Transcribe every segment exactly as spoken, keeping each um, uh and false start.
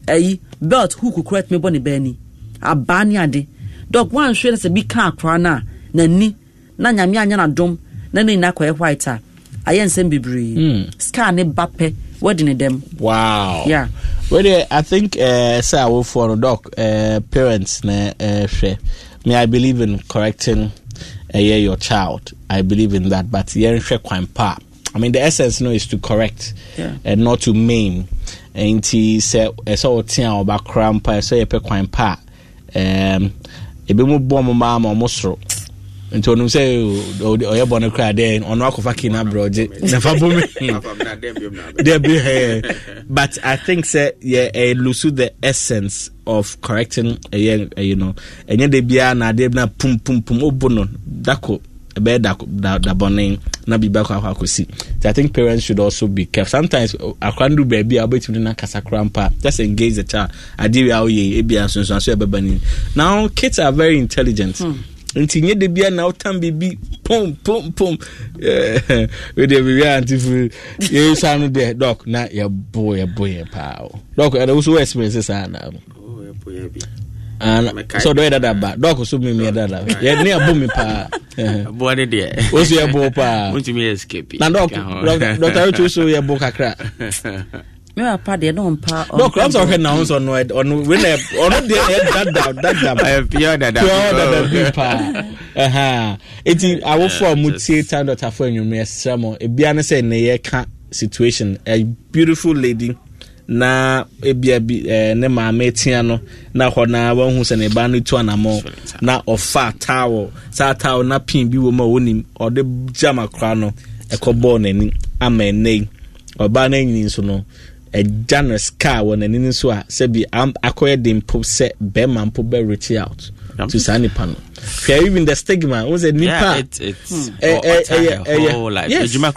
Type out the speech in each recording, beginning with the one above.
eh belt hook correct me boni bani abani ade dog one share say be kan akra na na ni na nyame anya na dom na ni na kwa white a ayen sem bebre mm. scan ne bape wedding them. Wow. Yeah. Well, I think uh say I will for doc uh parents na uh share. Me I believe in correcting uh, yeah, your child. I believe in that, but yeah share kwan pa. I mean the essence no is to correct yeah. and not to maim. And he said so tia oba krampa so ye pe kwan pa. Um ebe mo bom ma ma mosro. Nti onu say oye born cry there ono akofa kina broje na fa bom but I think say yeah eh, lose the essence of correcting uh, you know enye de bia na de na pum pum pum obono dako ebe dako da da bonin na biba kwa akosi. I think parents should also be careful. Sometimes akwandu baby abetumi na kasa krampa just engage the child adi how ye ebia so so so ebebani. Now kids are very intelligent. Hmm. Until nye de bia na otam bibi pum pum pum eh we de bia antifu ye sanu de doc na ya boy ya boy pa doc and also experience sana oh ya boy bi and so do that ba doc so me me that ya ne abo me pa boy de de o so ya bo pa want me escape na doc doctor so ya bo kakra me pa de no pa no clubs are now on on on when on that that that that pure that that pa aha eti awo for mutie time doctor for enwume esramo ebia ne say ne ye ka situation a beautiful lady na ebia bi ne maame tia no na ho na wa hu se ne ba no tu anamo na ofa tawo sa tawo na pin bi wo ma wonim ode jama kra no ekobo nani amene oba na nyini so no a generous car when an in so say be am acquire the impo set be man po be reach out to sani panel. Even the stigma was a nipa. Yeah, it's it's whole life.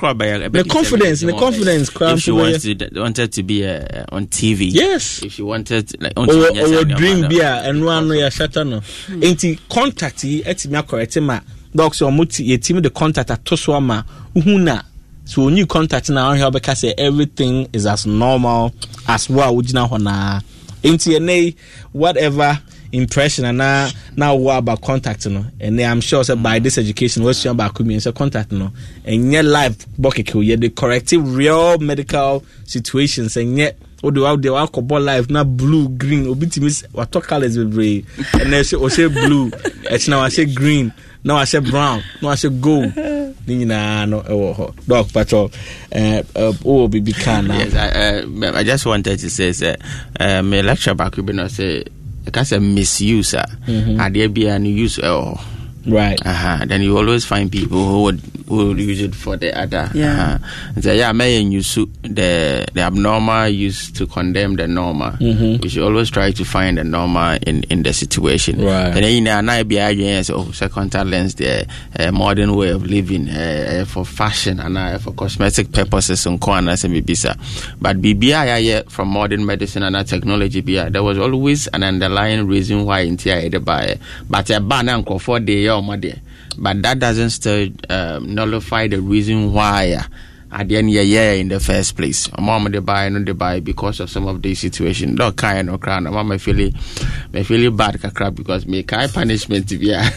The confidence, the confidence. If she wanted wanted to be uh, on T V, yes. If she wanted like on or, or dream beer and one ya shatano. Ain't contact ye et me correct ma docs or muti ye team the contact at Toswama uhuna. So when you contact now here because everything is as normal as well would you know na into whatever impression and now now what about contact no and I'm sure say by this education what's your about community so contact no and your life bucket you the corrective real medical situations and yet o do out there alcohol life na blue green obitimis what colors will be and then say blue it's now I say green now I say brown now I say gold Nina no ewo dog patrol uh oh baby can yes I uh, I just wanted to say say uh, my lecture back we no say because a misuse mm-hmm. and there be an use oh right uh-huh then you always find people who would who would use it for the other yeah uh-huh. And so yeah may use the the abnormal use to condemn the normal mm-hmm. We should always try to find the normal in in the situation right and then you know now be against oh second lens the uh, modern way of living uh, for fashion and uh, for cosmetic purposes and corner as bisa but B B I yeah from modern medicine and technology B I there was always an underlying reason why in T I buy but a ban and for the but that doesn't still um, nullify the reason why uh, at the end yeah yeah in the first place mom they buy no they buy because of some of these situations don't kind of crown mom I feel me feel bad kakra because me kai punishment yeah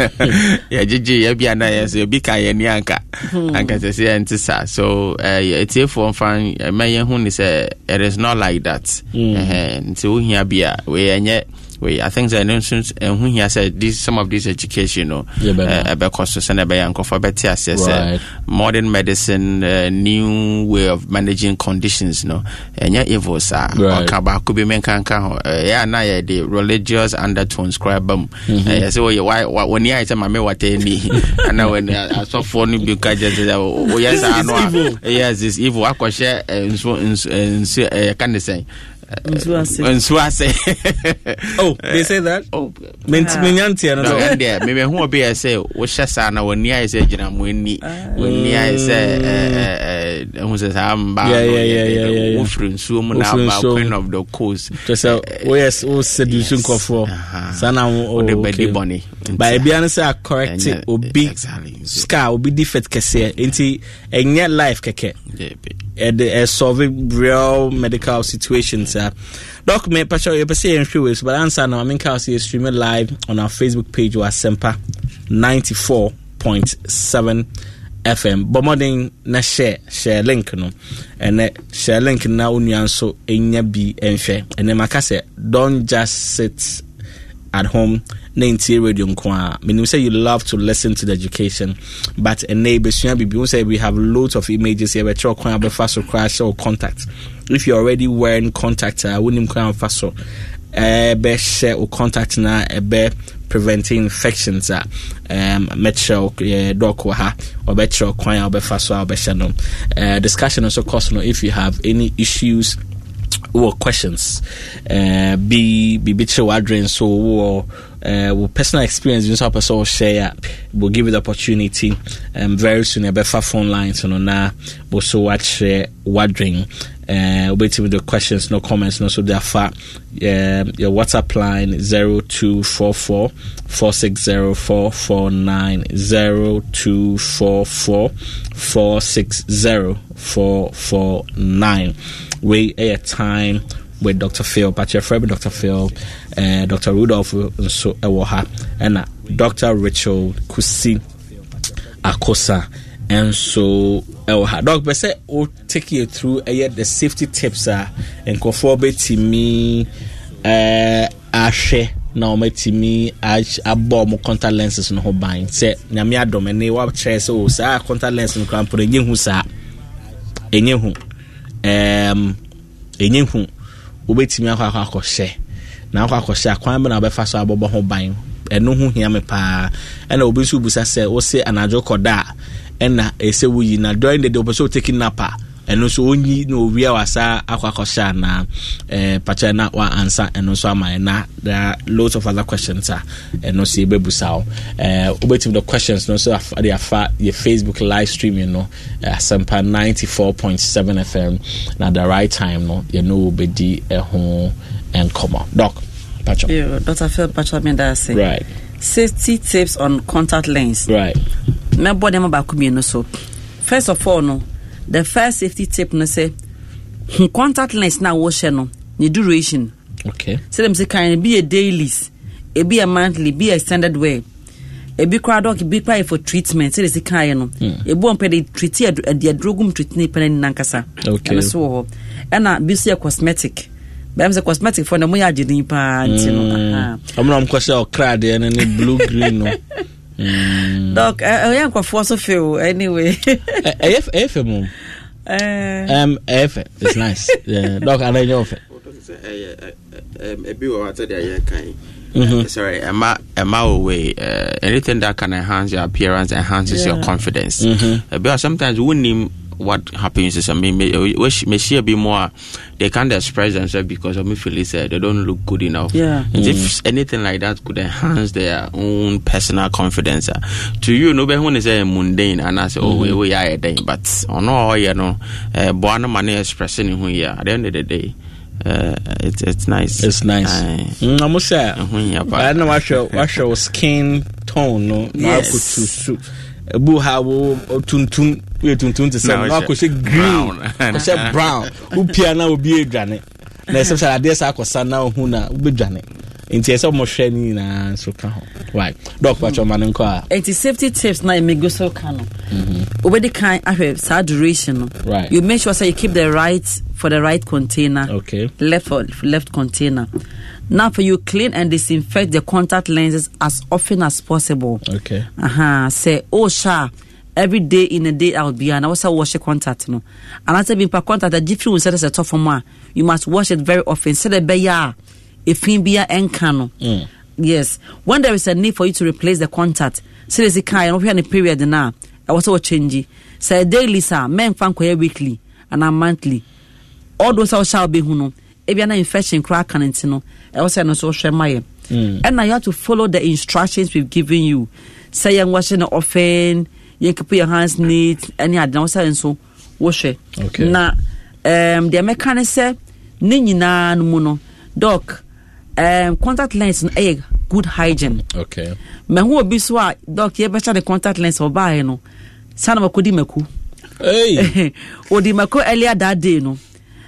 yeah jiji yeah be na yes be kai ni anka anka say antisa so uh, it's a form fan my hu ni say it is not like that eh so here be we enye we I think the nonsense and when he said this some of this education you know uh, because to send a bayan for better assess modern medicine uh, new way of managing conditions no and yeah evil sir or kaba could be men can yeah na yeah the religious undertones scribe so why when you item me what any and now when I saw for new because oh yes I know yes this evil I could share and so and can say Nsuase. Oh, they say that? Oh, menyanti no no there maybe who be say wo hyesa na woni ai say gina mo ni woni ai say eh eh who say amba wo free nsuo mu na ba queen of the coast just oh yes o seduction kofo sana o the body bunny by bia no say correct obi scar obi defect kese enti enye life keke e solve real medical situations uh, Doc, me pacho you say in few ways, but answer now. I mean, can see streaming live on our Facebook page or Sempa ninety-four point seven F M. But more than na share share link no, and share link now union so enya be and share. And then makase don't just sit at home. ninety radio nkwa. Meaning say you love to listen to the education, but a neighbor say we have loads of images here. We try to be fast or crash or contact. If you're already wearing contact, I wouldn't come fast or be share or contact na be preventing infections. Um, metro doc ha or betro kwanya or be fast or be channel. Discussion also cost no if you have any issues or questions. Uh, be be bit show address so or uh, with personal experience you know person share. We'll give you the opportunity. Um, very soon a better phone lines so now we'll so watch uh, wondering. Uh, waiting with the questions, no comments, no. So therefore, um, your WhatsApp line zero two four four four six zero four four nine zero two four four four six zero four four nine. We a time with Doctor Phil, but your friend Doctor Phil, uh, Doctor Rudolph, and so Ewoha, and uh, Doctor Rachel Kusi Akosa. And so, uh, Doc, but say, we'll take you through uh, the safety tips uh, and conformity to me. Uh, Ashe, now, me to me, I bought more contact lenses in her buying. Say, Namia Domine, what chairs, oh, sir, contact lenses in Crampo, and you who sir, and you who, um, and you who, will wait to me, how I share. Now, I share, quite when I be fast about home buying, and no who hear me pa, and Obisu Busa say, or say, and I joke or that. And I say we na during the day also taking napa and also only no we are sa aqua na eh pachana wa answer and also my na there are loads of other questions uh, and no see bebu sao eh waiting the questions no so they are your Facebook live stream you know uh, Sempa ninety-four point seven F M na the right time no you know be di eh ho and come on doc Pacho. Yeah, Doctor Phil Pacho Menda say right safety tips on contact lens right. Me body ma ba kumie no so. First of all no, the first safety tip no say contact lens na wo share no, the duration. Okay. Say them say can be a dailies, it be a monthly, be a standard way. E be kwa doc be kwa for treatment. Say say kan no. E bo on the treat e the drugum treat ni pen nankasa. Okay. And so and na be say cosmetic. But say cosmetic for na mo ya jini pa ntino. Aha. I'm am kwase o crade and any blue green no. Mm. Doc, I am quite force of you anyway. F F mum. Um, F it's nice. Yeah, Doc, I know of it. Um, a bit what I said, kind. Sorry, am I am I away? Anything that can enhance your appearance enhances yeah. your confidence. Mm-hmm. But sometimes we wouldn't. What happens is, I mean, may, may she be more, they can't express themselves because of me feel say they don't look good enough. Yeah. Mm. If anything like that could enhance their own personal confidence, uh, to you, no, when they say mundane, and I say, oh, we we are a day, but oh no, you know, uh, born money expressing who you are at the end of the day. Uh, it's it's nice. It's nice. I mm, must say, I know what your what your skin tone, no, yes. Ebu hawo tuntun we tuntun te say na ko she green ko she brown u pia na obi edwane na se sala dey sa akosa na hu na u bedwane enti ese mo hwe ni na so ka ho right doc pacho man nko a eighty safety tips na me go so ka no mhm obedi kan ahwe sa duration right you make sure say you keep the right for the right container okay left for left container. Now for you clean and disinfect the contact lenses as often as possible. Okay. Uh-huh. Say, oh sha, every day in a day out be and I also wash the contact no. And I say be per contact that if you set as a top for you must wash it very often. Say the beya if in be and cano. Yes. When there is a need for you to replace the contact, say the kind of any period now. I also change. Say daily sir, men fan weekly and a monthly. All those all shall be huno. If you're not infection crack and intino, I also know so share my and now you have to follow the instructions we've given you. Say you're washing it often, you can put your hands neat, and you don't say so wash it. Okay. Now um the mechanic say Nini na muno doc um contact lens no egg good hygiene. Okay. Me who be so doc you better the contact lens or buy no. Sana makodi maku. Hey. Odi mako earlier that day no.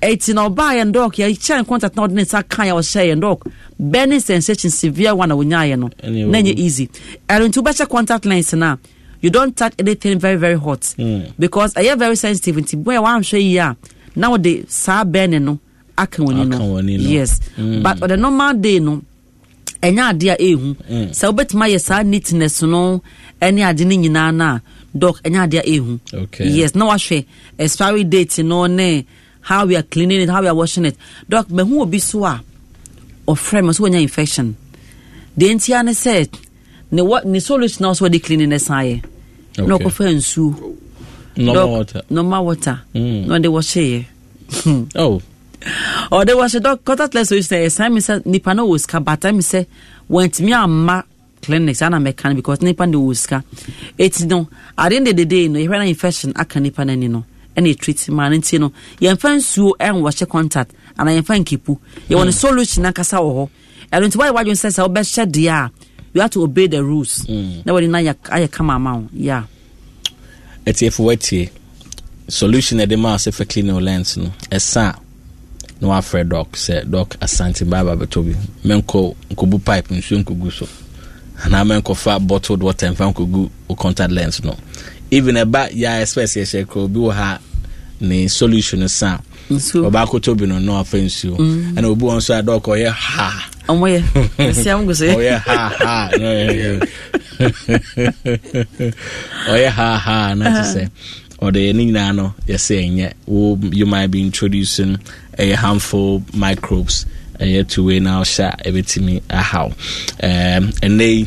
eighteen or buy and dog ya chan contact not in kan ya share and dog burning sensation severe one onya no na easy and to better contact lens na you don't touch anything very very hot mm. because I am very sensitive into boy one share ya now the sa burning no aka woni no yes mm. but on the normal day no enya ade a ehu so obetima ye sa neatness no any ade ni nyina na dog enya ade a ehu okay yes no wahwe expiry date no ne how we are cleaning it, how we are washing it. Doc, me who be so a or frame so when infection. The Entiana said, ne what ni solution now so the cleanliness I no prefer su no water. No more water. Mm. No they wash here. Oh. Or there was a dog contact less so say Simon said nipa no wuska but I say went me amma clinics and mechanic because nipa no wuska. It's no at the end of the day no you infection aka nipa nani no. Any treatment nti no ye fan suo en wash contact and ye fan kipu ye want solution nakasa wo ho and nti why why you say say obe share dia you have to obey the rules na wadi na ya aye come amount yeah eti if wetie solution e de ma say for clean lens no esa no afraid doc say doc asante baba betobi menko nkobu pipe nsuo nkogu so na menko fa bottled water en fan nkogu o contact lens no even about ya express ye share ko bi wo ha ni solution sa oba ko tobi no no offense you and obu on so adok o ye ha omo ye si am go say o ye ha ha no ye o ye ha ha na to say or the ni na no you say nye you might be introducing a harmful microbes a to we now sha ebetimi a how um and they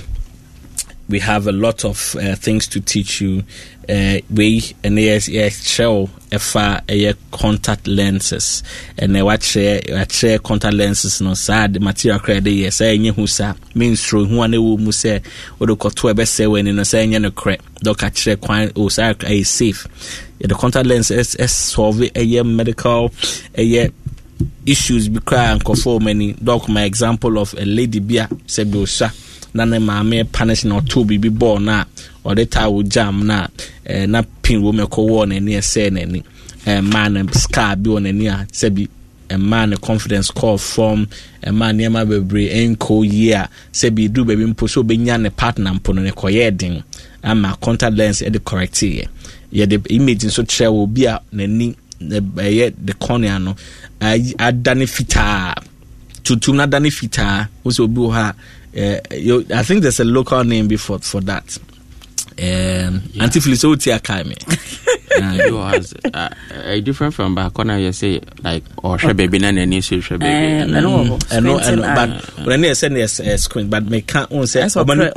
we have a lot of uh, things to teach you. Uh, we and yes, yes, show if uh, contact lenses and uh, what share share contact lenses no sad material credit yes say nye husa means through who ane wo mu say odo koto ebe say when no say nye no cre doc a share kwan o say a safe yeah, the contact lens is, is solve a medical a issues be cry and conform many doc my example of a lady bia say be osha na na maame punish na to bibi ball na or the towel jam na eh, na pin wo me ko wo na ni ese na ni eh, man scar bi on ani a se bi a man confidence call from a man near my bebre enko year se bi do baby mpo so benya ne partner mpo no ne koyedin ama contact lens e the correct here ye the image so share wo bi a na ni eh, the cornea no adane fita tutu na dane fita wo so bi ha. Uh, you, I think there's a local name before for that. Um, yeah. Antifilisotia Akame. You has uh, a different from back corner. You say like or oh. baby na any so baby. I know, I know, I know. But when they say yes, screen, but me can't on say. Okay,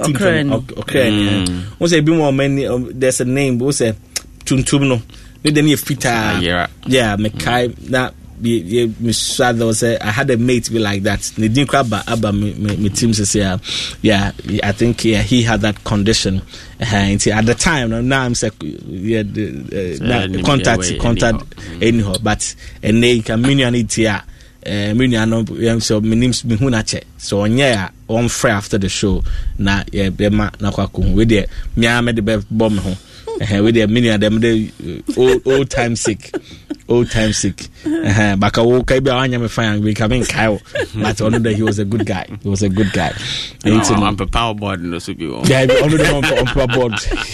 okay. On say be more many. There's a name. We say tuntum no. We then if fita. Yeah, yeah. Me kai na. Yeah, Miss was I had a mate be like that. They didn't grab Abba me team to say, yeah, I think yeah, he had that condition. Uh, at the time, now I'm saying, yeah, the, uh, the contact, contact, anyhow, but and they can mean here. Uh, me no so me name's me hunache so onya on free after the show na yeah be ma na kwako we there me am the be bomb ho eh we there many of them dey old old time sick old time sick eh baka wo kai be anya me fine we come in kai but on that he was a good guy he was a good guy and so on power board no so be on yeah on the on power board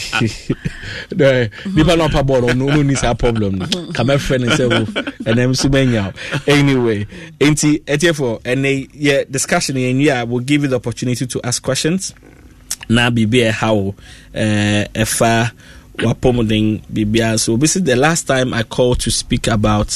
the people on power board no no need a problem come friend and say and them so many anyway Enti etfo and yeah discussion and yeah we'll give you the opportunity to ask questions na bibia how uh efa wapomoding bibia so this is the last time I called to speak about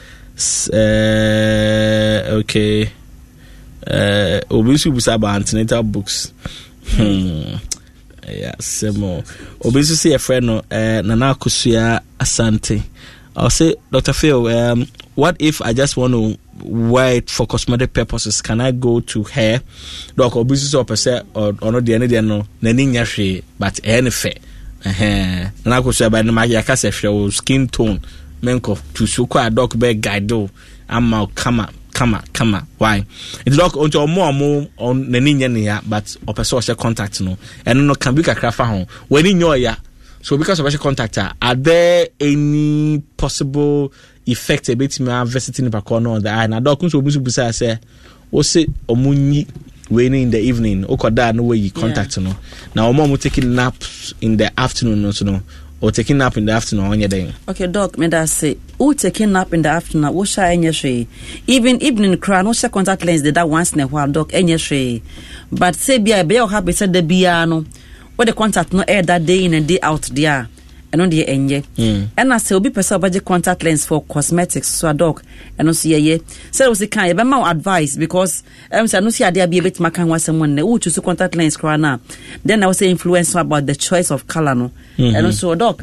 uh okay uh obviously we about antenatal books hmm yeah semo obviously see a friend no uh Nana Kusua Asante. I'll say Doctor Phil um what if I just want to wear it for cosmetic purposes? Can I go to hair? Doc, obviously, or per se, or no, the end, no, Nani but any fair. Eh, and I could say by the Magiacasa show skin tone, menko to suka doc bag guide do. I'm out, come up, come up, come up. Why? It's doc onto more more on the Ninian, but or social contact no, and no can be a craft home when in your ya. So because of social contact, are there any possible effect a bit me visiting the corner on the eye. Now, doctors will be say, "What's it? Omuni waiting in the evening. Okoda no way you contact no. Now, mom taking naps in the afternoon, no, so no, or taking nap in the afternoon on your day." Okay, doc, me that say, who taking nap in the afternoon? What shall any say? Even evening crown, what shall contact lens did that once in a while, doc, any say. But say be a be happy said the piano. What the contact no air that day in and day out there. And on the end, mm. and I say, be person budget contact lens for cosmetics, so a dog, and no see a ye. So, was the kind of my advice because I'm saying, no see, I dare be a bit making was someone who choose contact lens crana. Then I was saying, influence about the choice of color, no, mm-hmm. and also, dog,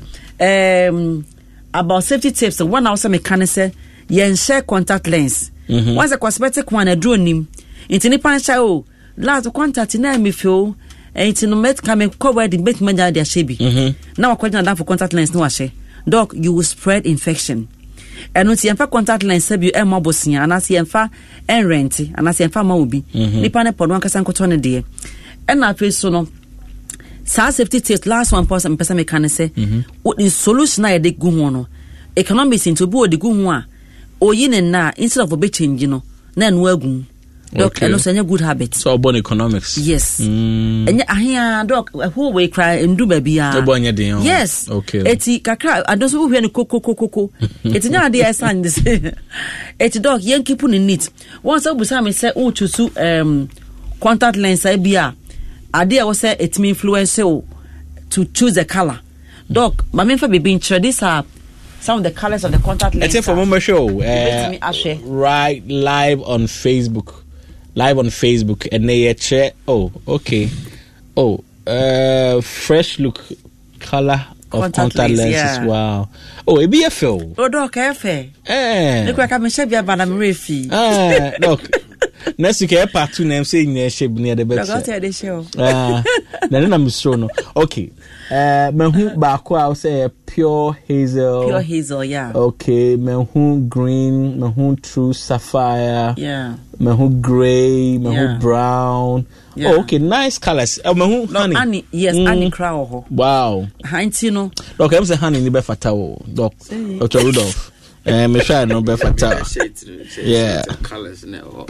um, about safety tips. So, one also mechanic say, yen share contact lens. Mm-hmm. Once a cosmetic one, a drone him into Nippon show, last contact in me feel. It's no met come cover the bet manja their shaby. Now question down for contact lens no ashe. Doc, you will spread infection. And no see contact lens sabi you e mobosia and as yemfa en rent and as yemfa ma obi. Nipa ne podwan kasa nkoto ne de. And na face so no sa safety test last one person person me can say what the solution na de gu ho no. Economics into bo de gu ho a oyi ne na instead of obe change no na enu agu. Doc, okay. And also a good habit. So about economics. Yes. Mm. And yeah, doc, who we cry and do baby. Yes. Okay. Eti kakra. I don't know who coco coco coco. It's not the sign this. Eti doc, young keep on in it. Once I was having said, oh, to um contact lens I be a. Idea was say it me influence to choose the color. Doc, my main for being sure these are some of the colors of the contact lens. It's a for show. Uh, right live on Facebook. Live on Facebook and they check. Oh, okay. Oh, uh, fresh look color of contact, contact lenses. Yeah. Wow. Oh, it be a film. Oh, doc, cafe. Eh. Look like I'm a shabby about a refi. Ah, look. Next week, I part two names saying near shape near the bed. I'll tell the show. Ah, then I'm so no. Okay. Uh, Mehu Bako, I'll say pure hazel. Pure hazel, yeah. Okay. Mehu green. Mehu true sapphire. Yeah. Mehu gray. Mehu yeah. brown. Yeah. Oh, okay. Nice colors. Oh, Mehu no, honey. honey. Yes, mm. honey crow. Wow. Hanti no. Okay, I'm saying honey ni be fatao. Doc. Doctor Rudolph. Eh, me sure no be fatao. Yeah. Colors now.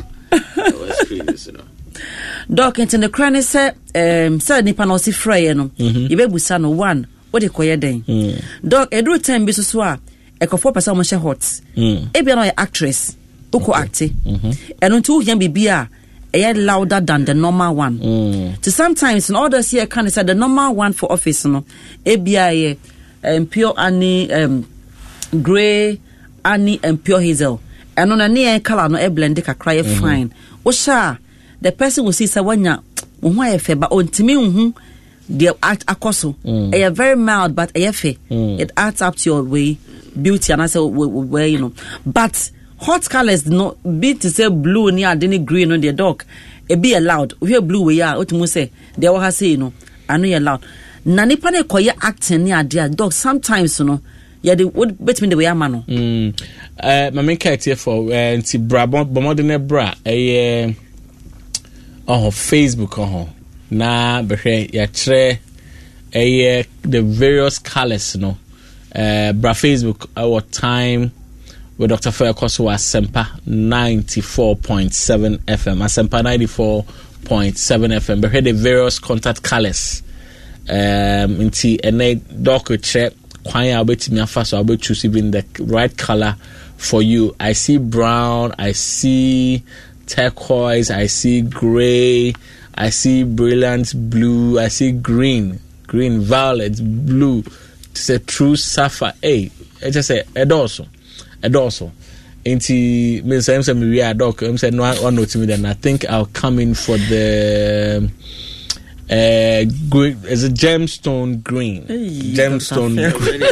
Doc into the cranny said, um, said Nipa no si fray no. You be busa no one. What they call your day? Doc, a do time be so swa. A four percent much hot. Ebi no actress. Uko acti. And until you be beer, a louder than the normal one. To sometimes in order to see a can say the normal one for office no. Ebi um pure honey um grey honey and pure hazel. And on a near color no a blend ka cry fine. Osha the person will see sawanya why fe but on to me hu the act akoso a very mild but a fe it adds up to your way beauty and I say where you know but hot colors no be to say blue near any green on the dog it be allowed we blue we are what say they will say you know I know you're allowed nani pane koye acting near their dog sometimes you know yeah they would bet me the way I'm no mm uh my main character for uh nti bra bomodene bra eh oh Facebook oh na behwe ya kire eh the various colors no uh bra Facebook our time with Doctor Fair Koso Asempa ninety-four point seven F M Asempa ninety-four point seven F M behwe the various contact colors um nti ene doc check kwan ya obetimi afa so about choose even the right color for you. I see brown, I see turquoise, I see gray, I see brilliant blue, I see green, green, violet, blue. It's a true sapphire. Hey, I just say a dorsal, a dorsal. Inti me say me we are doc. I'm saying no one note me then I think I'll come in for the uh green is a gemstone green. Hey, gemstone green.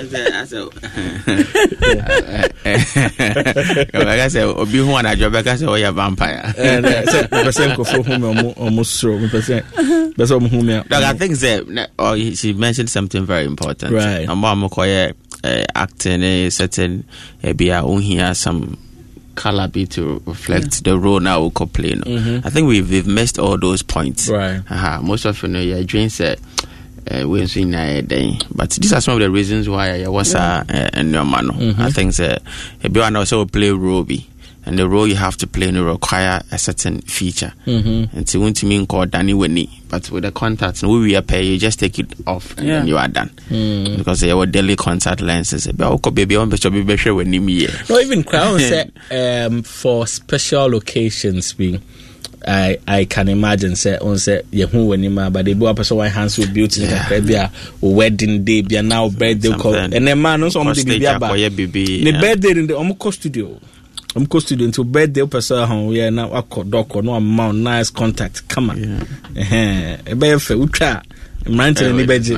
Like I said, obi hu ana job like I say we are vampire. And say person ko fo hu me almost so me person that's what hu me. Like I think that oh she mentioned something very important. Right. Am am ko ye acting a certain e bia un here some color be to reflect yeah. the role now we play no. Mm-hmm. I think we've we've missed all those points. Right. Uh-huh. Most of you know your dream said uh, we in a day. But these are some of the reasons why I was a and your man. I think that everyone also play Roby. And the role you have to play will require a certain feature. Mm-hmm. And so, to mean called Danny Winnie, but with the contacts, we will pay you just take it off and yeah. then you are done. Mm. Because they were daily contact lenses. But baby, on be be sure when you no, even Crown said um, for special occasions being. I I can imagine say on say ye hu wanima but they bo person one hands with beauty like be a wedding day be now birthday call and the man no so am dey be aba the birthday in the omko studio omko studio until birthday person ho we na akọ doc no amount nice contact come on eh e be fe utwa Mantin any beji.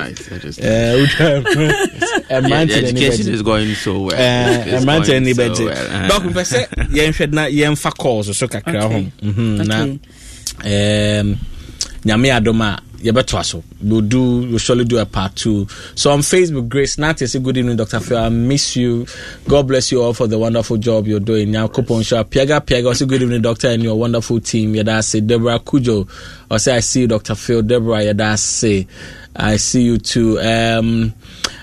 Education is going so well. Uh, Mantin any beji. Doc, we say yen shed na yen fa calls so kakra ho. Mhm. Na um nyame adoma ye beto so. We'll do we'll surely do a part two. So on Facebook, Grace Nati say good evening, Doctor Phil. I miss you. God bless you all for the wonderful job you're doing. Now Coupon Shop. Piaga Piaga say good evening, Doctor, and your wonderful team. Yeah, that's it. Deborah Kujo. I say I see you, Doctor Phil. Deborah, yeah, that's say I see you too. Um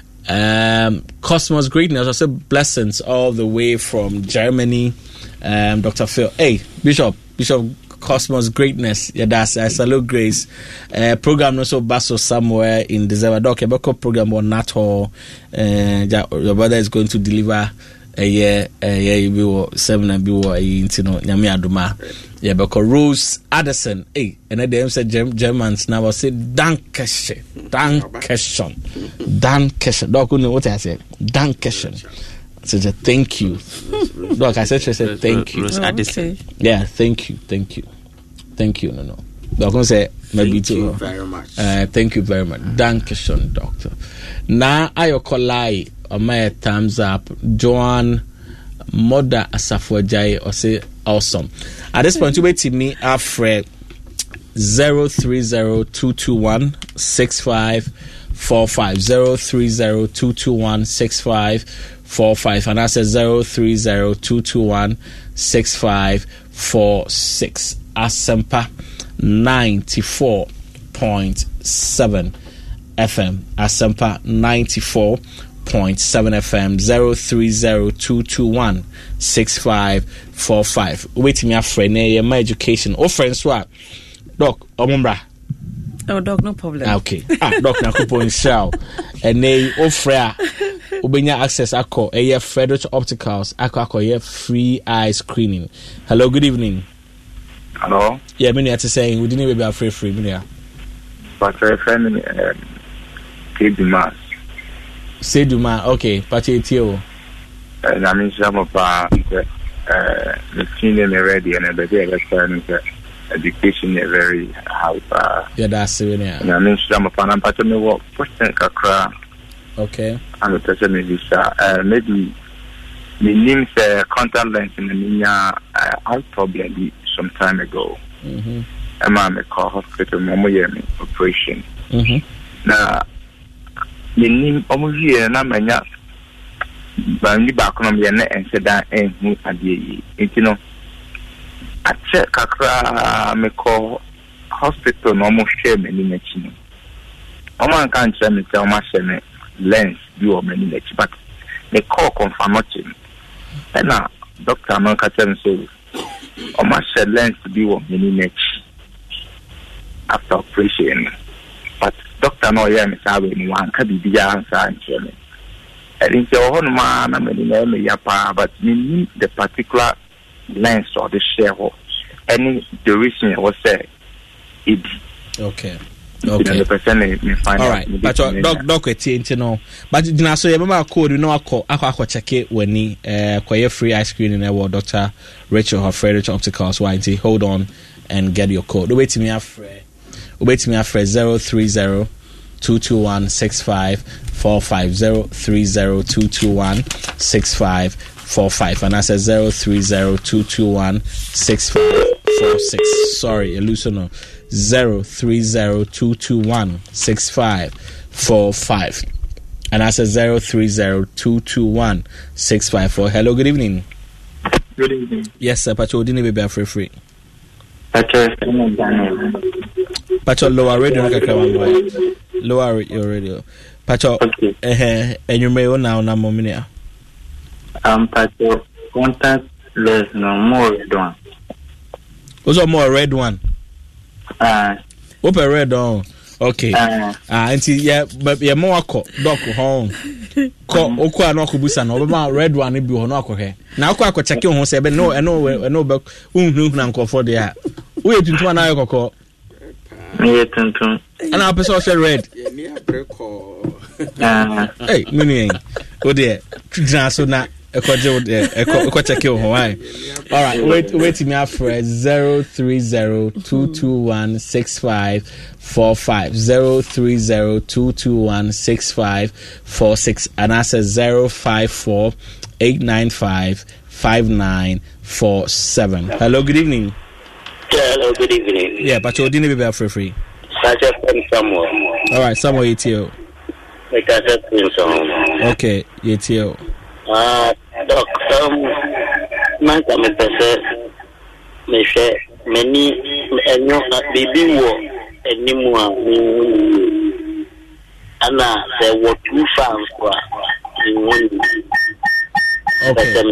um Cosmos Greatness. I say blessings all the way from Germany. Um Doctor Phil. Hey, Bishop, Bishop Cosmos Greatness. Yeah, that's I salute Grace. Uh, program also basso somewhere in December. Doc, a program on Nato. Uh, your brother is going to deliver a year, a year you will seven and be you know Nyami Aduma. Yeah, because Rose Addison. Hey, and then they said Germans now will say Dankeschön, Dankeschön, Dankeschön. Doc, you know what I said? Dankeschön. I said thank you. Look, I said she said thank you. Oh, okay. Yeah, thank you, thank you, thank you. No, no. Doc, I say maybe thank too. you very much. Uh, thank you very much. Dankeschön, doctor. Now I collide on my thumbs up. Joan Mother Asafwajai or say awesome. At this point, you wait to me after zero three zero two two one six five four five zero three zero two two one six five four five and I said zero three zero two two one six five four six. Asempa ninety four point seven F M. Asempa ninety four point seven F M. Zero three zero two two one six five four five. Wait me a friend. My education. Oh, friends, what? Doc, Omumbra. Oh, Doc, no problem. Okay. Ah, Doc, na kupo inshallah. And they offer. Ubenya access ako a Frederick Opticals ako ako ye free eye screening. Hello, good evening. Hello. Yeah, me to saying we didn't be free free me. But a friend um Dumas. Say Dumas, okay, but it's you. And I mean some of uh the senior ready and the day that education is very high. Uh, yeah, that's it. Yeah. And I mean some of an but me work question kakra. Okay. And the person is uh maybe the name say contact lens in the minya uh probably some time ago. Mhm. A man me call hospital momo yemi operation. Mhm. Na the name omo here na manya bandi ba kono me na enseda enhu ade yi. Enti no a check kakra me call hospital no mo share me ni nachi no. Omo an kan che me tell ma share me lens bi o me ni nachi but me call confirm nothing. And now doctor man ka tell me say o ma share lens bi o me ni nachi after operation. But doctor no hear me say we wan ka bi ya answer answer me. And in the whole man na me ni me ya pa but me the particular lens or the share ho any the reason was say it. Okay. Okay. The person me find. All right. But doc doc eti no. But dina so yema code no akọ akọ akọ check wani eh kwaye free ice cream in our Doctor Rachel her Frederick Opticals Y T. Hold on and get your code. Wait me afre. Wait me afre zero three zero two two one six five four five zero three zero two two one six five four five and I said zero three zero two two one six five four six. Sorry, Elusono. Zero three zero two two one six five four five, and I said zero three zero two two one six five four. Hello, good evening. Good evening. Yes, sir. Pacho, didn't be free free. Pacho Daniel. Pacho lower radio kakra lower your radio. Pacho eh and you may own now na momia. Um Pacho contact less no more red one. Also more red one. Ah. Open red on. Okay. Ah, uh, nti yeah, but yeah more ko doc home. Ko okwa na okubusa na obema red one bi ho na akohwe. Na akwa akocheke ho se be no no no be unhu na nkofo de a. Wo yetuntu na ayokoko. me tuntum. Ana apesa o red. Ni apreko. Ah. Hey, mini o de tjina so na ekoje ekocheke ho why. All right, wait wait me after zero three zero two two one six five four five zero three zero two two one six five four six and I said zero five four eight nine five five nine four seven. Hello, good evening. Hello, good evening. Yeah, but you didn't be free free. Such a friend somewhere. All right, somewhere you too. Like I said, friend somewhere. Okay, you too. Ah, doc, um, man, I'm a person. Me share many, and you not baby war anymore. And I say what two farms were in one. Okay.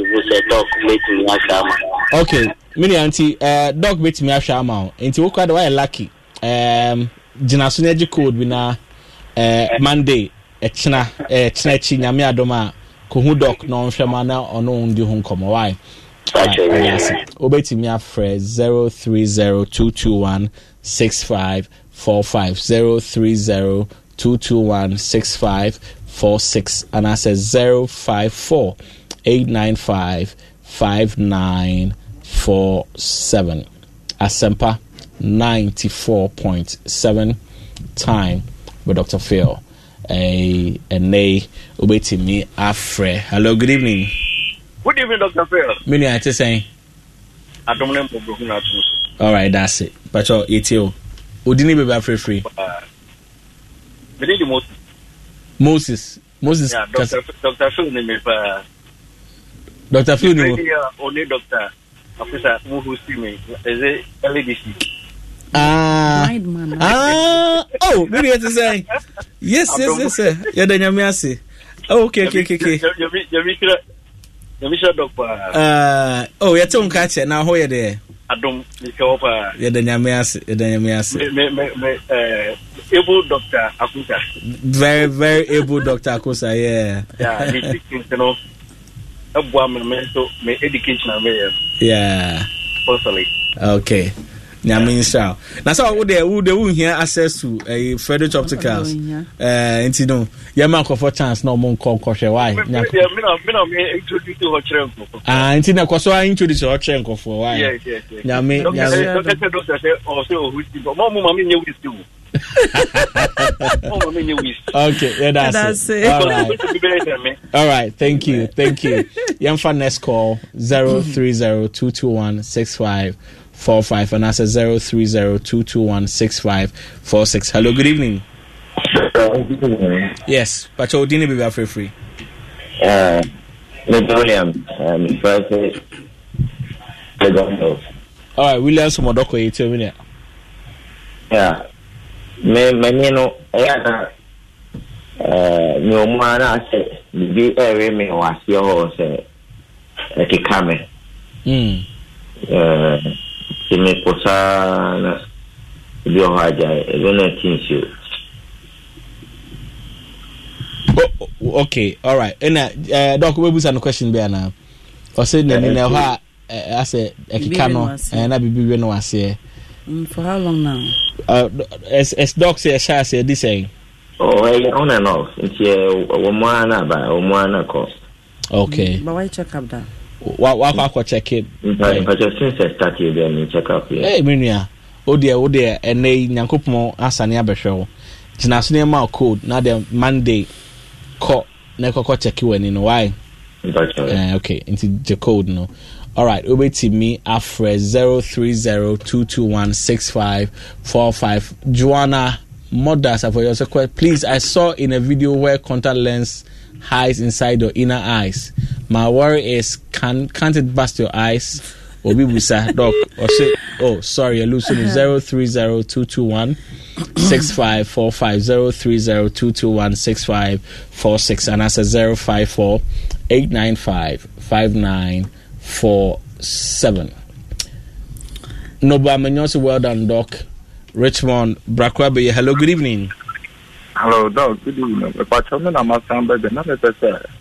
Okay, mini auntie, uh, dog bit me after amount. Into what kind of lucky? Um, Jinasunji code we na uh Monday. Echna, echna chinya me adoma. Kuhu dog no shamana or no undi home come why? Yes. Obey me after zero three zero two two one six five four five zero three zero two two one six five four six and I said zero five four. eight nine five five nine four seven. Asempa ninety-four point seven time with Doctor Phil. A a nay obey me afre. Hello, good evening. Good evening, Doctor Phil. Many I just saying. I don't know broken out. All right, that's it. But your E T O. Udini be afre free. We need the Moses. Moses. Moses. Yeah, Doctor Doctor Phil name is uh Doctor Phil, no. Only doctor. Officer, who see me? Is it L D C? Ah, ah, oh, maybe to say yes, yes, yes, sir. Yeah, then you may say. Oh, okay, okay, okay, okay. You you you you doctor. Uh, oh, you're talking catch now. How you there? I don't. You yeah, then you may say. Then you may say. Me me me. Uh, able Doctor Akusa. Very, very able Doctor Akusa. Yeah. Yeah, the you know. Me education yeah. Personally. Okay. Now means now. Now so would they would they won't hear access to a Frederick Opticals. Uh into no. Yeah man for chance no mon kon kwhwe why. Me me me me introduce to her. Ah into na kwaso I introduce her chenko for why. Yes yes yes. Nya me nya doctor doctor say oh so who is mo mo mama nyewu still. Oh mama nyewu. Okay, yeah that's, that's it. it. All right. All right, thank you. Thank you. Yamfa next call zero three zero two two one six five four five and that's a zero three zero two two one six five four six. Hello, good evening. Yes, but you didn't be free free. Uh, Mister William, um, first, all right, William, some more doctor, you tell me. Yeah, me, me, no, yeah, uh, no man, I say, the area me was your say, like a camera. Hmm. Uh, me posa your haja, I don't think you. Oh, okay, all right. And uh, Doc, we have a question there now. I said, "Nene, how I said, Ekikano, and I be be no I say." For how long now? Uh, as as Doc say, Sha say this saying. Oh, on and off. It's a woman by a woman cost. Okay. But why check up that? What what what check it? But since I started, then check up here. Hey, Minia. Oh dear, oh dear, and they Nyankopon asani abehwe. Jinasune ma code na the Monday. Call na ko check you in why uh, okay into the code no. All right, over to me afre zero three zero two two one six five four five. Joanna Mothers for your question, please. I saw in a video where contact lens hides inside your inner eyes. My worry is can can't it bust your eyes? Obi busa doc or say Oh, sorry, Elusun zero three zero two two one six five four five zero three zero two two one six five four six and that's a zero five four eight nine five five nine four seven. Noba Menyosi, well done, Doc. Richmond Brakrabe, hello, good evening. Hello, Doc. Good evening.